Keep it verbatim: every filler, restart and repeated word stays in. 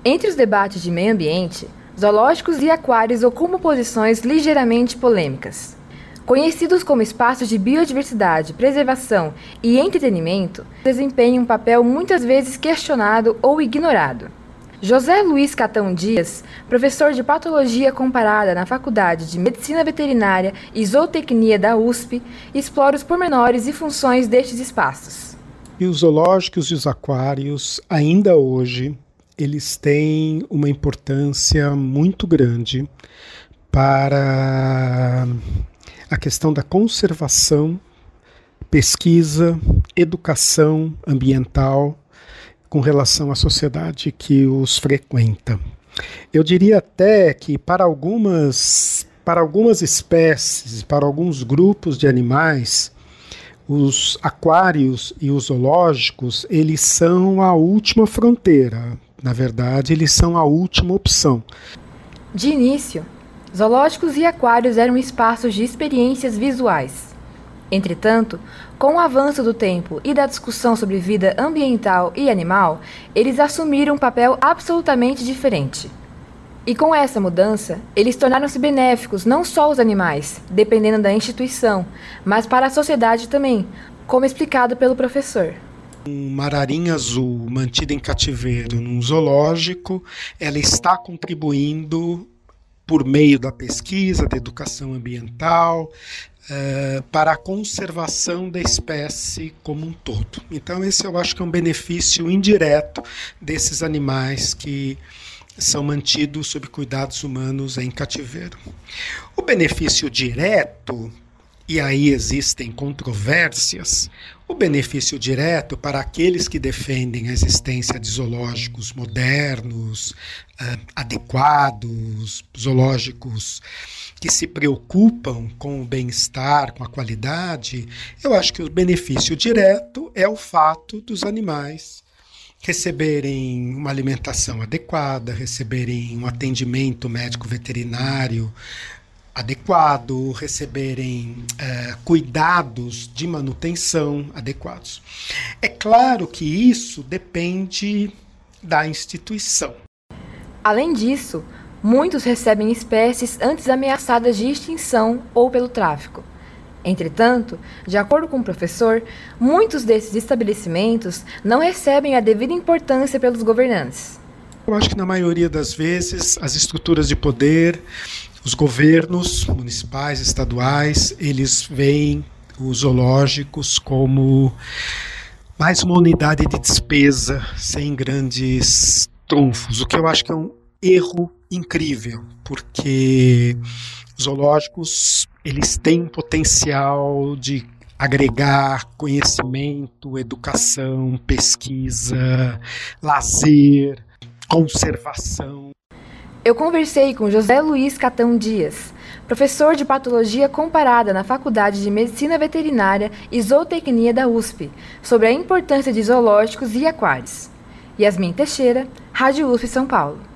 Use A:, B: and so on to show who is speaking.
A: Entre os debates de meio ambiente, zoológicos e aquários ocupam posições ligeiramente polêmicas. Conhecidos como espaços de biodiversidade, preservação e entretenimento, desempenham um papel muitas vezes questionado ou ignorado. José Luiz Catão Dias, professor de Patologia Comparada na Faculdade de Medicina Veterinária e Zootecnia da U S P, explora os pormenores e funções destes espaços.
B: E os zoológicos e os aquários, ainda hoje, eles têm uma importância muito grande para a questão da conservação, pesquisa, educação ambiental, com relação à sociedade que os frequenta. Eu diria até que para algumas, para algumas espécies, para alguns grupos de animais, os aquários e os zoológicos, eles são a última fronteira. Na verdade, eles são a última opção.
A: De início, zoológicos e aquários eram espaços de experiências visuais. Entretanto, com o avanço do tempo e da discussão sobre vida ambiental e animal, eles assumiram um papel absolutamente diferente. E com essa mudança, eles tornaram-se benéficos não só aos animais, dependendo da instituição, mas para a sociedade também, como explicado pelo professor.
B: Uma ararinha azul mantida em cativeiro num zoológico, ela está contribuindo por meio da pesquisa, da educação ambiental, Uh, para a conservação da espécie como um todo. Então esse eu acho que é um benefício indireto desses animais que são mantidos sob cuidados humanos em cativeiro. O benefício direto, e aí existem controvérsias, o benefício direto para aqueles que defendem a existência de zoológicos modernos, uh, adequados, zoológicos que se preocupam com o bem-estar, com a qualidade, eu acho que o benefício direto é o fato dos animais receberem uma alimentação adequada, receberem um atendimento médico-veterinário adequado, receberem uh, cuidados de manutenção adequados. É claro que isso depende da instituição.
A: Além disso, muitos recebem espécies antes ameaçadas de extinção ou pelo tráfico. Entretanto, de acordo com o professor, muitos desses estabelecimentos não recebem a devida importância pelos governantes.
B: Eu acho que na maioria das vezes as estruturas de poder, os governos municipais, estaduais, eles veem os zoológicos como mais uma unidade de despesa sem grandes trunfos, o que eu acho que é um erro incrível, porque zoológicos eles têm um potencial de agregar conhecimento, educação, pesquisa, lazer, conservação.
A: Eu conversei com José Luiz Catão Dias, professor de Patologia Comparada na Faculdade de Medicina Veterinária e Zootecnia da U S P, sobre a importância de zoológicos e aquários. Yasmin Teixeira, Rádio U S P São Paulo.